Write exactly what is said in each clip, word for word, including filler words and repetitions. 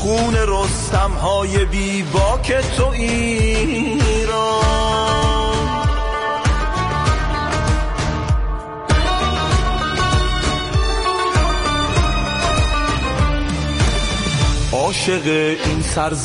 خون رستم های بی باک تو ایران. عاشق این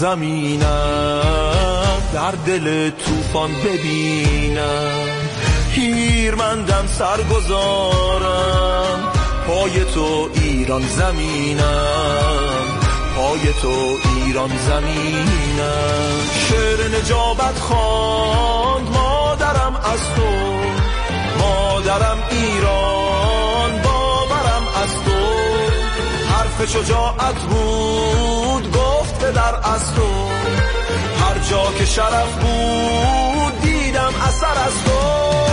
سرزمینم، در دل طوفان ببینم، هیرمندم سرگذارم، پای تو ایران زمینم، پای تو ایران زمینم. شعر نجابت خواند مادرم از تو، مادرم ایران باورم از تو. حرف شجاعت بود گفت پدر از تو، هر جا که شرف بود دیدم اثر از تو.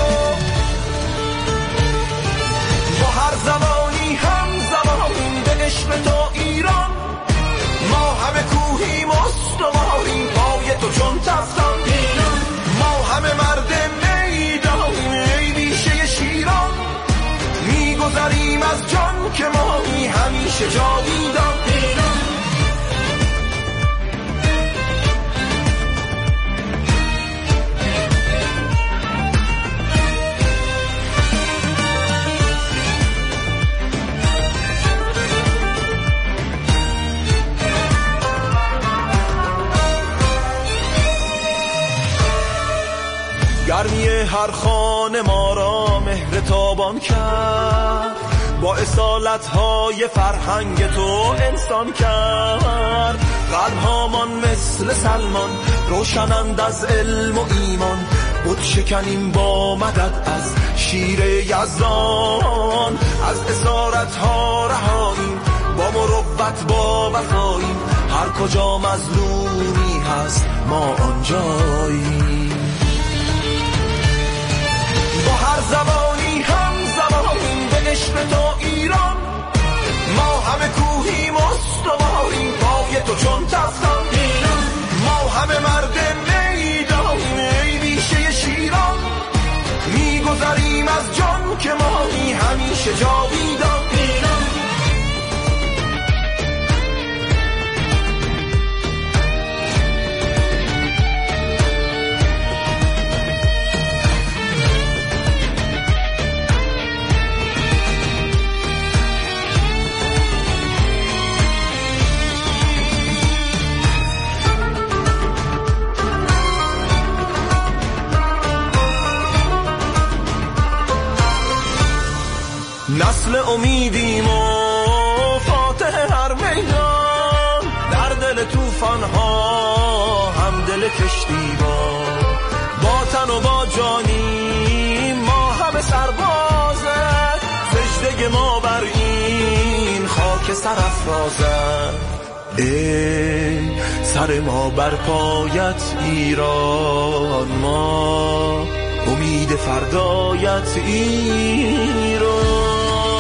با هر زمانی هم زمانیم به عشق تو ایران، ما همه کوهیم استواریم پای تو چون تفتان. ما همه مرد میدانیم ای بیشه شیران، میگذریم از جان که مایی همیشه جاویدان. گرمی هر خانه ما را مهر تابان کرد، با اصالت‌های فرهنگ تو انسان کرد. قلب‌هامان مثل سلمان روشنند از علم و ایمان، بت شکنیم با مدد از شیر یزدان. از اسارت‌ها رهاییم با مروت با وفاییم، هر کجا مظلومی هست ما آنجاییم. با هر زبانی هم زبانیم به عشق تو ایران، ما همه کوهیم استواریم پای تو چون تفتان. ما همه مرد میدانیم ای بیشه شیران، میگذریم از جان که مایی همیشه جاویدان. نسل امیدیم و فاتح هر میدان، در دل طوفان ها هم دل کشتیبان. با تن و با جانیم ما همه سربازه، سجده ما بر این خاک سرافرازه. ای سر ما بر پایت ایران، ما امید فردایت ایران.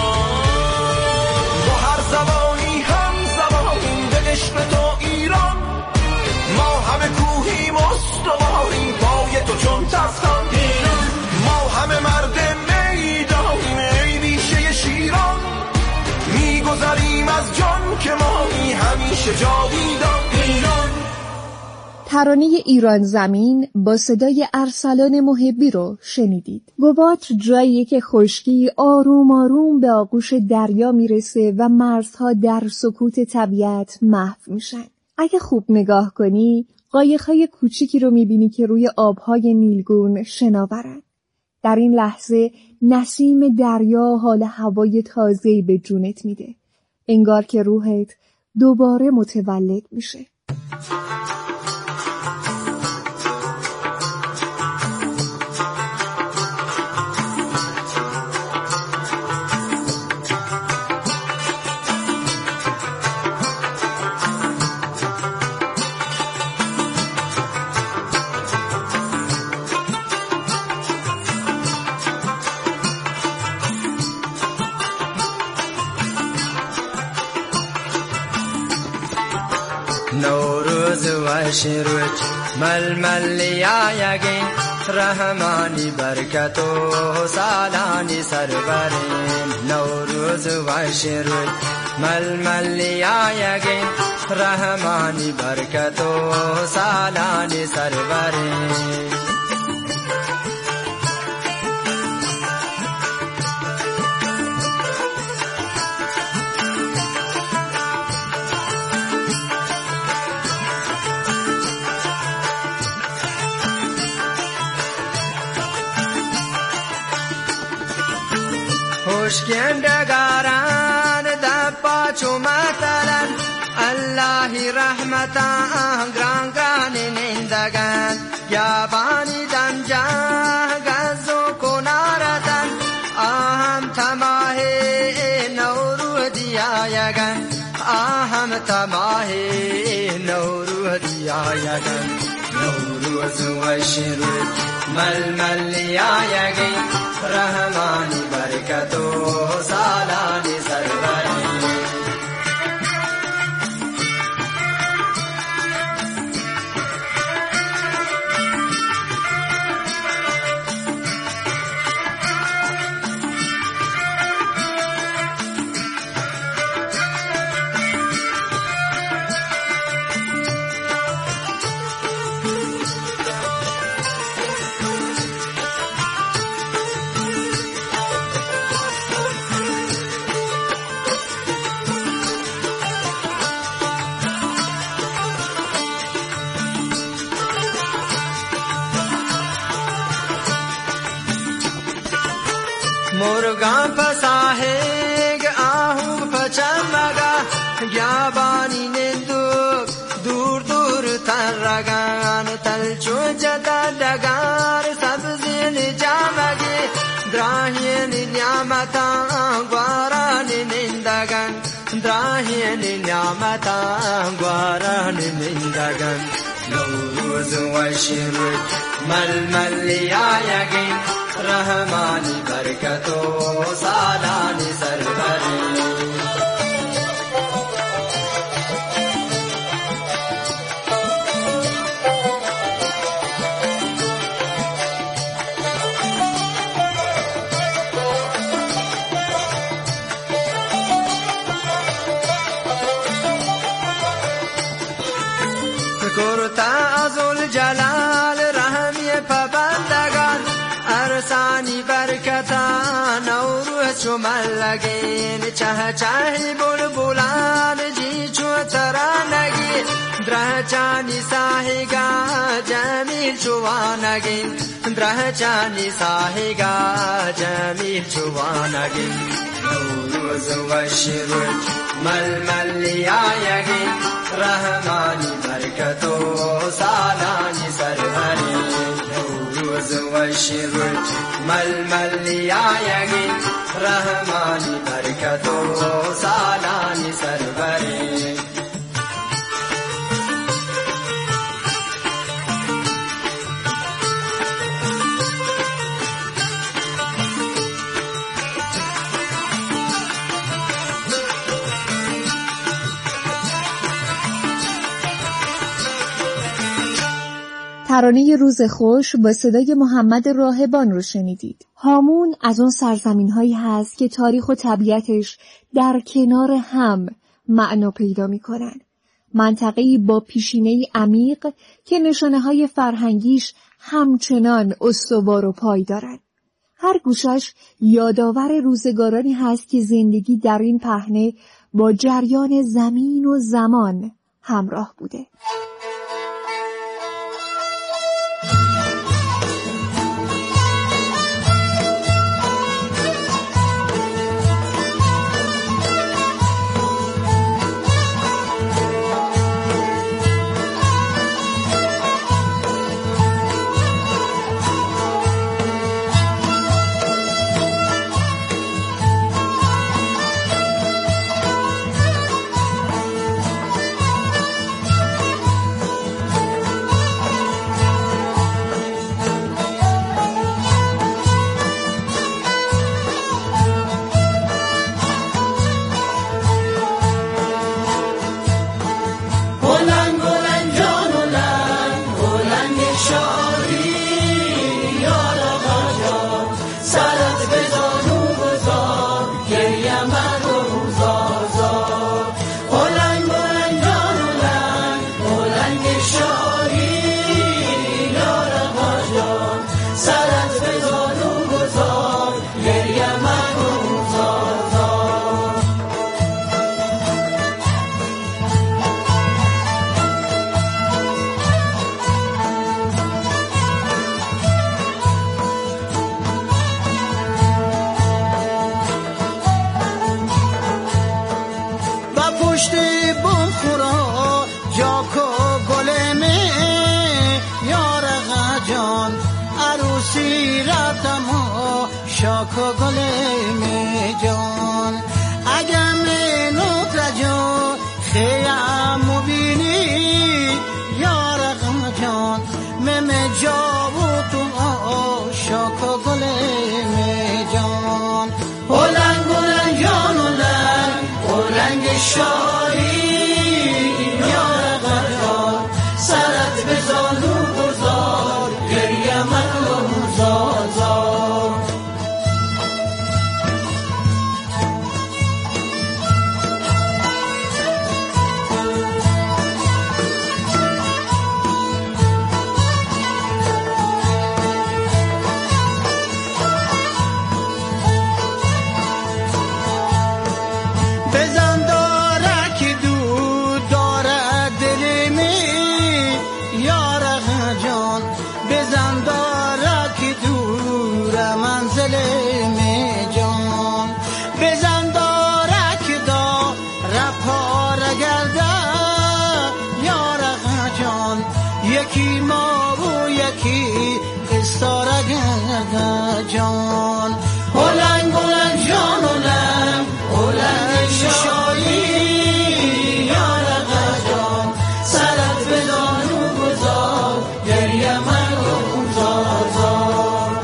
زبانی هم زبانیم به عشق تو ایران، ما همه کوهیم استواریم پای تو چون تفتان. ما همه مرد میدانیم ای بیشه شیران، میگذریم از جان که مایی همیشه جاویدان. ترانه ایران زمین با صدای ارسلان محبی رو شنیدید. گواتر جاییه که خشکی آروم آروم به آغوش دریا میرسه و مرزها در سکوت طبیعت محو میشن. اگه خوب نگاه کنی قایق‌های کوچیکی رو میبینی که روی آبهای نیلگون شناورن. در این لحظه نسیم دریا حال هوای تازه‌ای به جونت میده. انگار که روحت دوباره متولد میشه. نوروز و شروع ململ یاگین، رحمانی برکت و سالانی سربرین. نوروز و شروع ململ یاگین، رحمانی برکت و سالانی سربری خوشگندگاران دپا چومتلن اللهی رحمتا گران گران نندگن یابانی دنجا گزو کنارتن آهم تماه نورو دیایگن آهم تماه نورو دیایگن نوروز و شروع ململی آیگن رحمانی برکت و سالانی سربری مرغان پساهگ آهو پچمگا گیابانی نندو دور دور ترگان تلچو جتا دگار سبزین جامگی دراهین نیامتا گواران نندگن دراهین نیامتا گواران نندگن نوروز و شروع ململی آیگین رحمانی برکت و سالانی سربری کرتا ازل جلال رحمی پبندگان ارسانی برکتا نوروز شمال لگین چه چاہی بلبلان جی چو ترانگی درہ چانی ساہیگا جمیل چوانگین درہ چانی ساہیگا جمیل چوانگین نوروز و شروع ململی آیگین رحمانی برکت و سالانی سربری نوروز و شروع ململی آیگین رحمانی برکت و سالانی سربری ترانه روز خوش با صدای محمد راهبان رو شنیدید. هامون از اون سرزمین هایی هست که تاریخ و طبیعتش در کنار هم معنا پیدا می کنن. منطقه‌ای با پیشینه‌ای عمیق که نشانه های فرهنگیش همچنان استوار و پایدارن. هر گوشش یادآور روزگارانی هست که زندگی در این پهنه با جریان زمین و زمان همراه بوده. شاک و گل می جان اگر می نوت جان خیام مبینی یار غم جان مم جاو تو شاک و گل می جان اولنگ اولنگ جان اولنگ اولنگ شایی یار غم جان سرت بزانو گذار گریه من زار زار یکی ما و یکی استاره جان اولنگ اولنگ جان اولنگ اولنگ شایی یار جان سرت بدانو گذار گریه من رو زار زار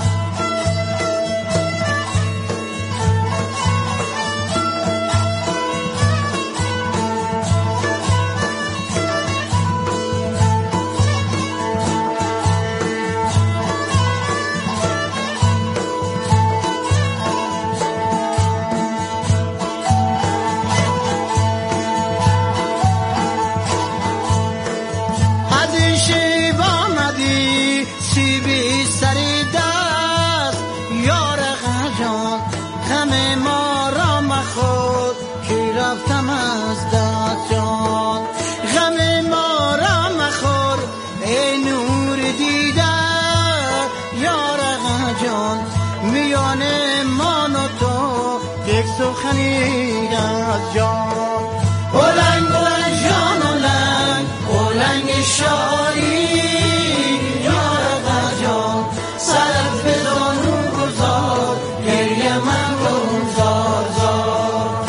رفتم از دست جان غم ما را مخور ای نور دیده یار جان میان من و تو یک سخنی از جان اولنگ اولنگ جان اولنگ اولنگ شایی یار جان سرت بزانو گذار گریه من رو زار زار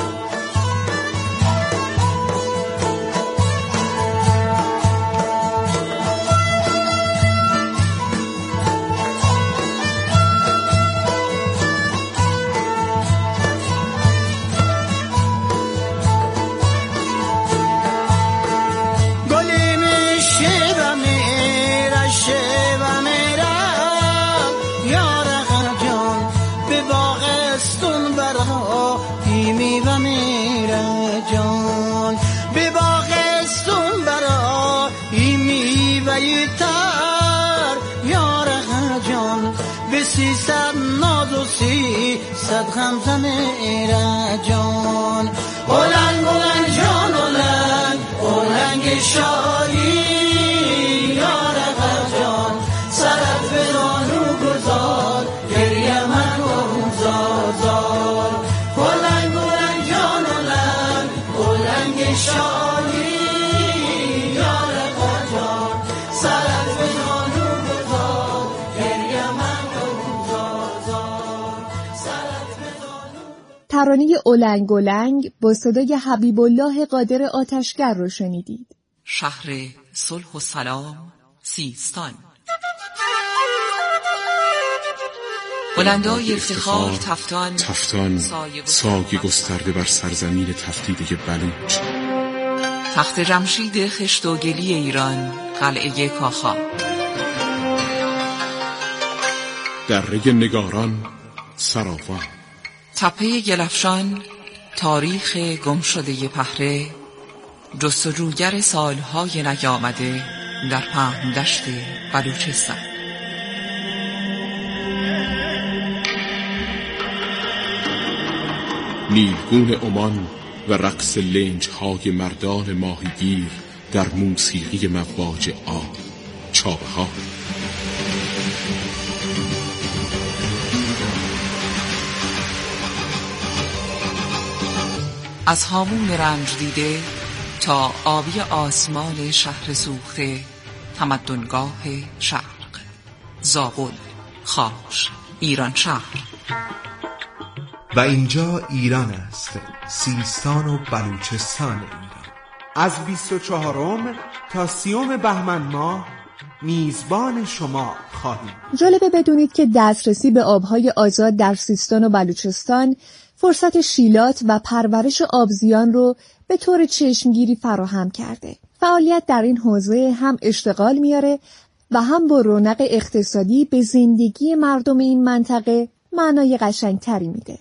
میوه میره جان به باغستون برای میوه تر یار جان به سیصد ناز و سیصد غمزه میره جان اولنگ اولنگ جان اولنگ اولنگ شایی یار جان سرت بدانو گذار گریه من رو زار زار اولنگ اولنگ جان اولنگ اولنگ شایی یار جان سرت بدانو گذار گریه من رو زار زار سرت بدانو. ترانه اولنگ اولنگ با صدای حبیب الله قادر آتشگر رو شنیدید. شهر صلح و سلام سیستان، بلندای افتخار تفتان، تفتان سایه گسترده بر سرزمین تفتیده بلوچ، تخت جمشید خشت و گلی ایران، قلعه کاخا، دره نگاران سراوان، تپه گلفشان، تاریخ گمشده پهره، جستجوگر سالهای نیامده در پهن دشت بلوچستان. نیلگون عمان و رقص لنج های مردان ماهیگیر در موسیقی مواج آب چابهار. از هامون رنج دیده تا آبی آسمان شهر سوخته، تمدنگاه شرق، زابل، خاش، ایران شهر، و اینجا ایران است، سیستان و بلوچستان ایران. از بیست و چهارم تا سیوم بهمن ماه میزبان شما خواهیم. جالبه بدونید که دسترسی به آبهای آزاد در سیستان و بلوچستان فرصت شیلات و پرورش آبزیان رو به طور چشمگیری فراهم کرده. فعالیت در این حوزه هم اشتغال میاره و هم با رونق اقتصادی به زندگی مردم این منطقه معنای قشنگتری میده.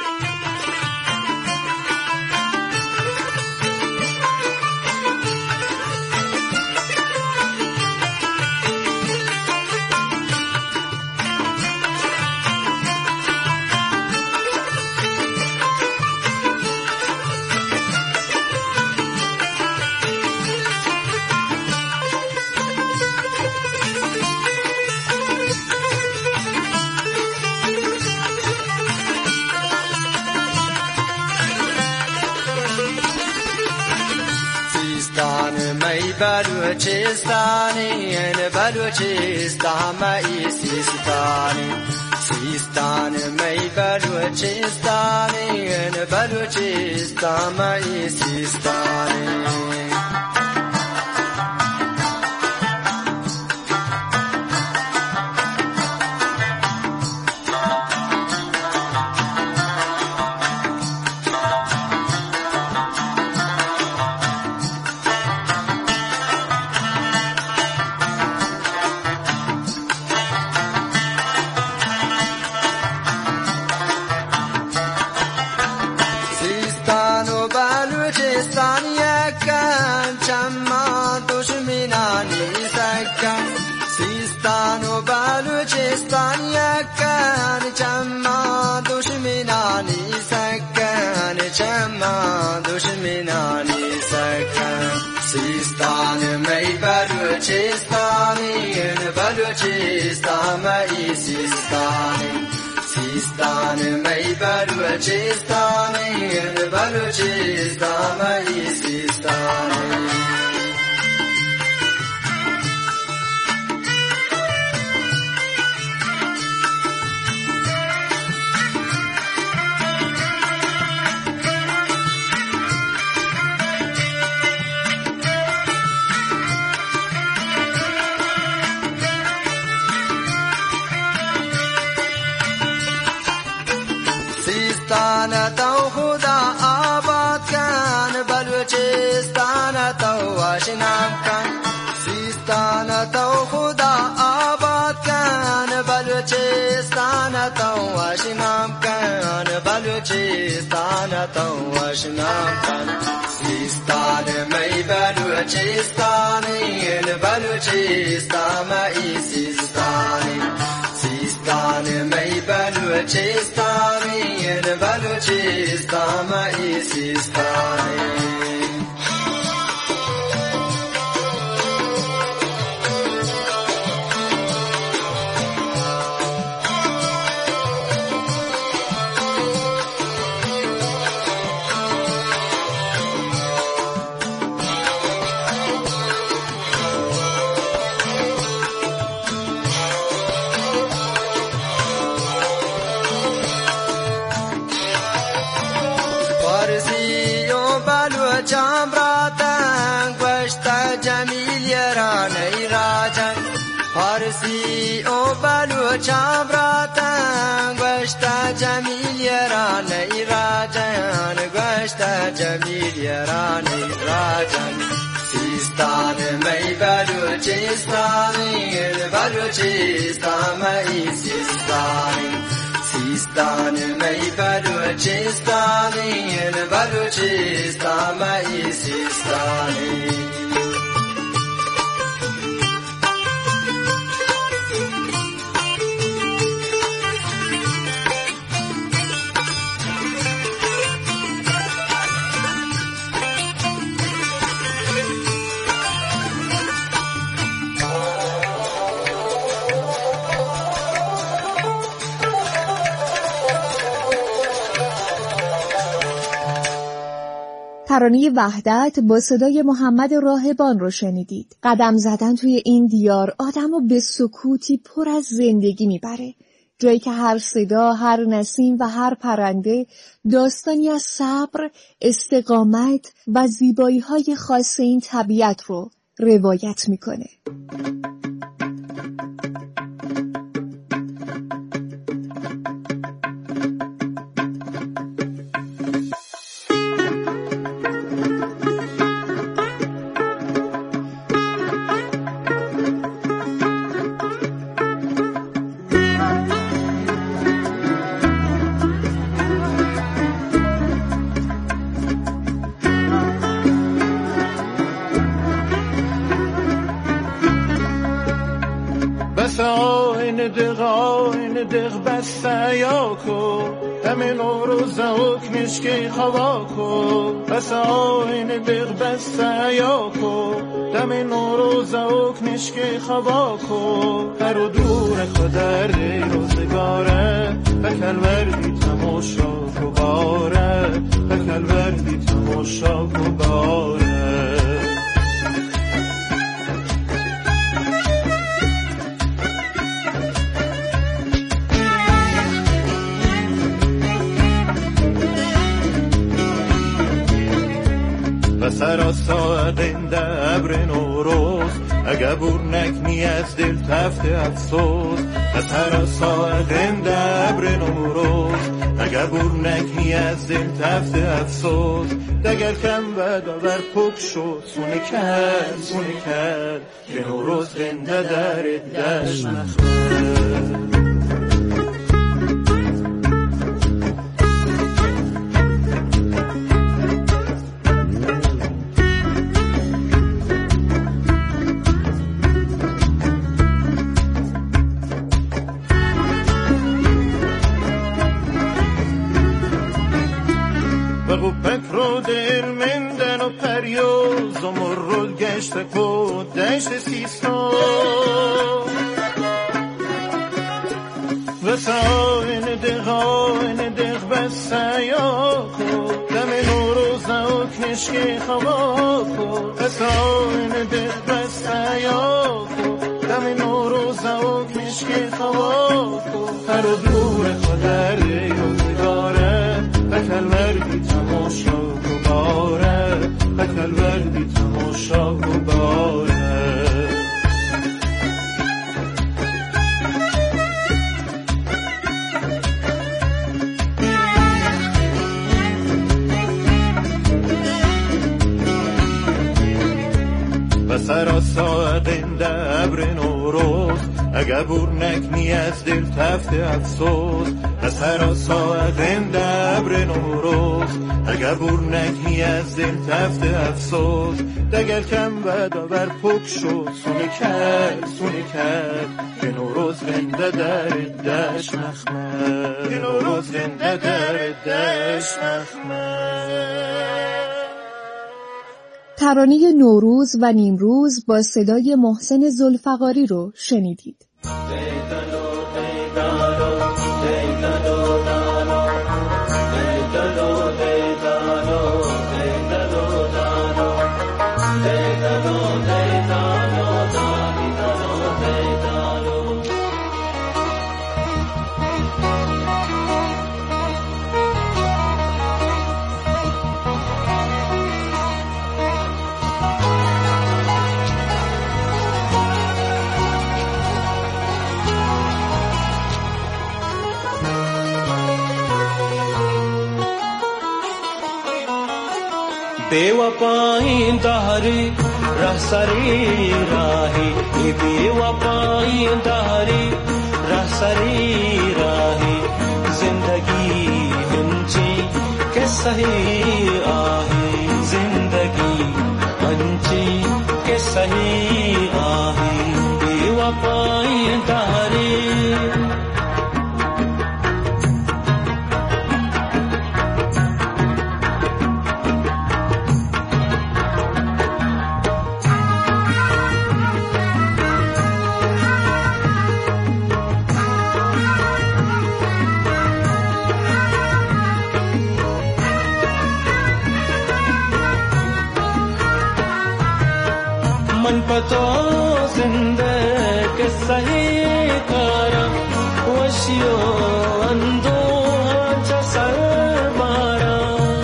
بلوچستانی این بلوچستان مئی سیستانی سیستان می بلوچستانی این بلوچستان مئی سیستانی بلوچستان مئی سیستانی سیستان مئی بلوچستانی بلوچستان مئی سیستانی سیستان تو خدا آباد کن بلوچستان تو آشنام کن سیستان تو خدا آباد کن بلوچستان تو آشنام کن بلوچستان تو آشنام کن سیستان می بلوچستانی بلوچستان مئی سیستانی سیستان می بلوچستانی بلوچستان مئی سیستانی فارسی او بلوچم راتن گوشت جمیل یران ایراجان گوشت جمیل یران ایراجان سیستان می بلوچستانی بلوچستان مئی سیستانی سیستان می بلوچستانی بلوچستان مئی سیستانی ترانه وحدت با صدای محمد راهبان رو شنیدید. قدم زدن توی این دیار آدمو به سکوتی پر از زندگی میبره. جایی که هر صدا، هر نسیم و هر پرنده داستانی از صبر، استقامت و زیبایی‌های خاص این طبیعت رو روایت میکنه. دغ بسته یاکو دم نوروز اوک نشکی خواکو بس آین دغ بسته یاکو دم نوروز اوک نشکی خواکو هر و دور خدر روزگاره بکل وردی تماشا کو باره بکل وردی تماشا کو باره سراسا قنده ابر نوروز اگه برنک نی از دل تفت افسوس سراسا قنده ابر نوروز اگه برنک نی از دل تفت افسوس دگر کم و داور پک شد سونه کرد سونه کرد که نوروز قنده در دشت نخورد کو دشت سیستان و ساین دقاین دق بسته یاکو دم نوروز اوک نشکی خواکو و ساین دق بسته یاکو دم نوروز اوک نشکی خواکو هر دور خدر روزگاره بکل وردی تماشا کو باره بکل وردی تماشا کو باره و سراسا قنده ابر نوروز اگه برنک نی از دل تفت افسوس و سراسا قنده ابر نوروز اگه برنک نی از دل تفت افسوس دگر کم و داور پک شد سونه کرد سونه کرد که نوروز قنده در دشت نخمد که نوروز قنده در دشت نخمد. ترانه نوروز و نیمروز با صدای محسن ذوالفقاری رو شنیدید. बेवफाई दहरी रहसरी राही बेवफाई दहरी रहसरी राही जिंदगी हंची के सही आही जिंदगी हंची के सही आही बेवफाई दहरी मन पतो जिंदगी के सही कारम वो وشی و اندوه چه سر بارم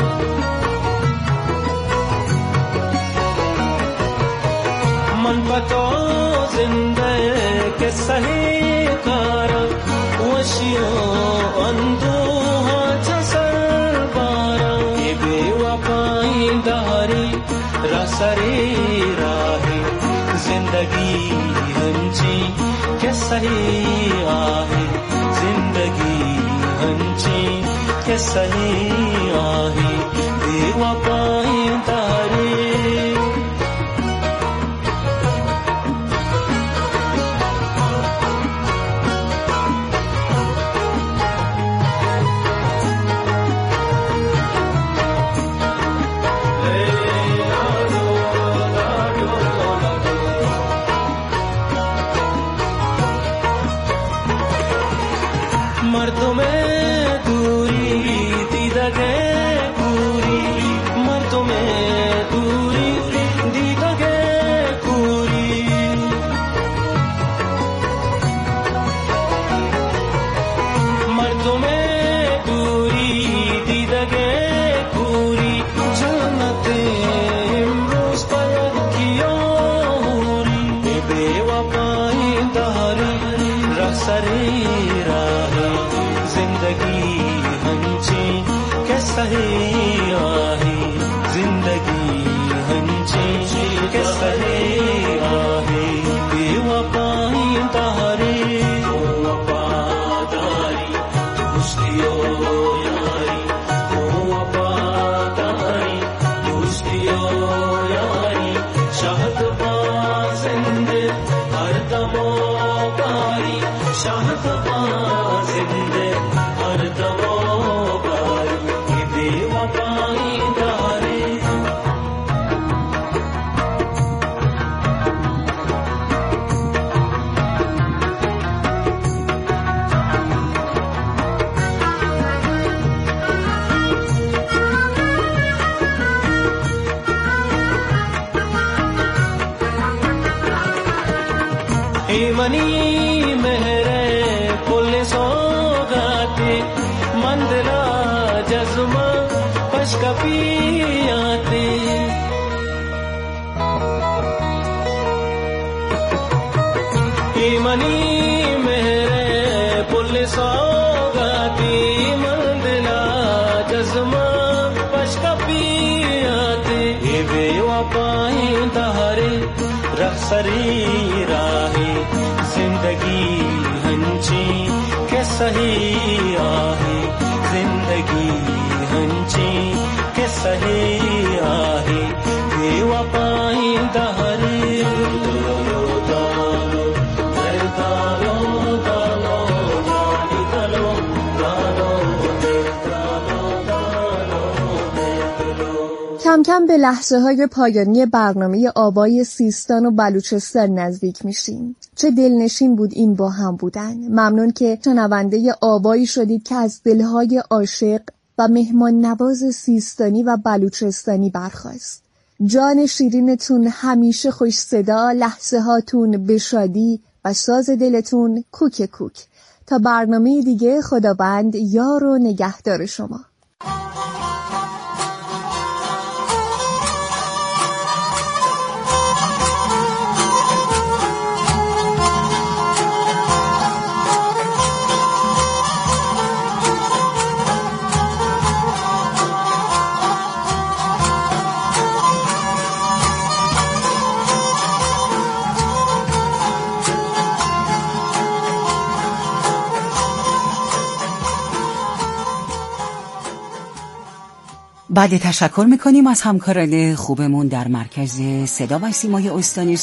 من بتا زنده که صحیح کارم وشی و اندوه چه سر بارم ای بی وفای داری را سری راهی زندگی هنچی که صحیح آهی زندگی هنچی که صحیح آهی بی وفای داری مردم دوری دیدگه کوری مردم دوری دیدگه کوری مردم دوری دیدگه کوری جنت امروز پر کیوری بی وفای داری راه سری زندگی هنچی که صحیح آهی زندگی هنچی که صحیح آهی بی وفای داری وفاداری دوستی و یاری وفاداری دوستی و یاری شهد با زنده هر دم و باری شهد با زنده هر دم و باری بی وفای داری ایمانی مهره کل سوگاتی مندلا جزما پشکا پیاتی ایمانی مهره کل سوگاتی مندلا جزما پشکا پیاتی بی وفای داری راه سری راهی زندگی هنچی که صحیح آهی زندگی هنچی که صحیح آهی بی وفای داری دالو دالو دالو دالو دالو کم کم به لحظه های پایانی برنامه آوای سیستان و بلوچستان نزدیک میشیم. چه دلنشین بود این با هم بودن. ممنون که شنونده آوایی شدید که از دلهای عاشق و مهمان نواز سیستانی و بلوچستانی برخاست. جان شیرینتون همیشه خوش صدا، لحظه هاتون به شادی و ساز دلتون کوک کوک. تا برنامه دیگه، خداوند یار و نگهدار شما. بعد تشکر میکنیم از همکاران خوبمون در مرکز صدا و سیمای استانی